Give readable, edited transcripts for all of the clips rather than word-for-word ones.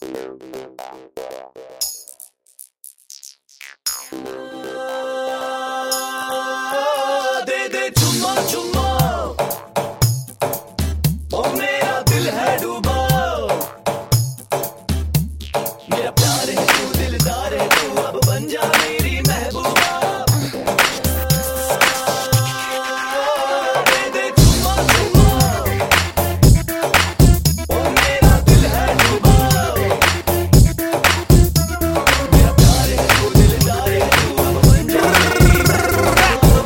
दे दे चुम्मा चुम्मा, ओ मेरा दिल है डूबा, मेरा प्यार है तू, दिलदार है तू, अब बन जा मेरी महबूबा। दे दे चुम्मा चुम्मा, ओ मेरा दिल है डूबा, मेरा प्यार है तू, दिलदार है तू, अब बन जा मेरी महबूबा।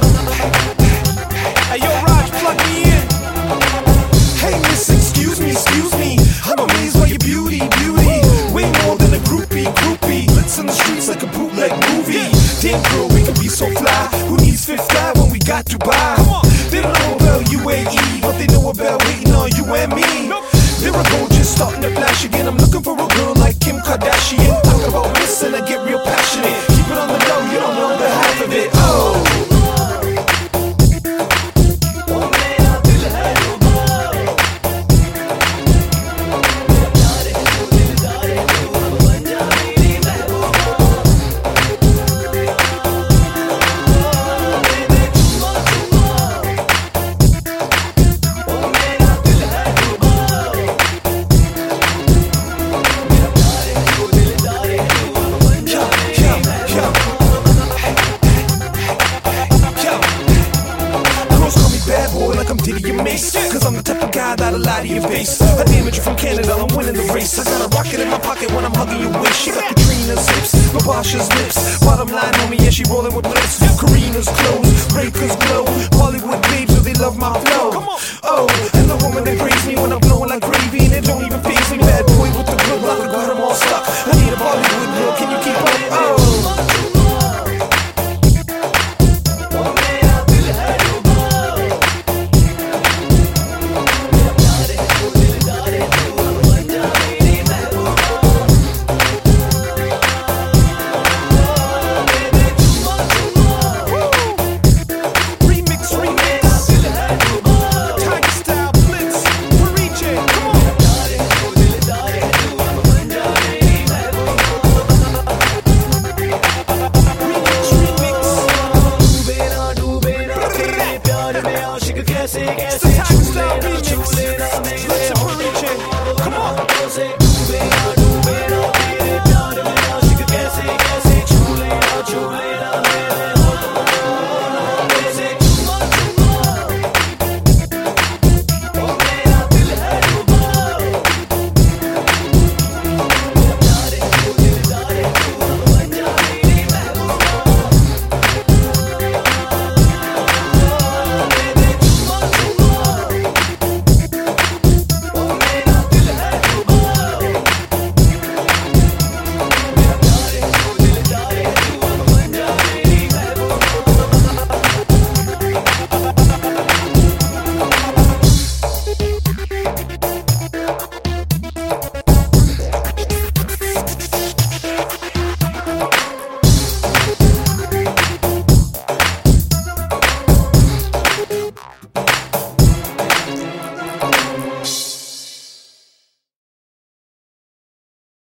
Hey yo, Raj, plug me in. Hey miss, excuse me, I'm amazed by your beauty, way more than a groupie. Glitz in the streets like a bootleg movie. Damn girl, we can be so fly. Who needs Fifth Eye when we got Dubai? They don't know about UAE, but they know about waiting on you and me. Lyrical just starting to flash again. I'm looking for a girl like Kim Kardashian. Talk about missing, I get real passionate. Keep it on the low, you don't know the half of it. Oh. Cause I'm the type of guy that'll lie to your face. I damage you from Canada, I'm winning the race. I got a rocket in my pocket when I'm hugging your waist. She got Katrina's hips, Babasha's lips. Bottom line, homie, yeah, she rolling with bliss. Karina's clothes, Breakers glow. Bollywood babes, so they love my flow. Oh, and the woman that praise me when I'm blowing like gravy.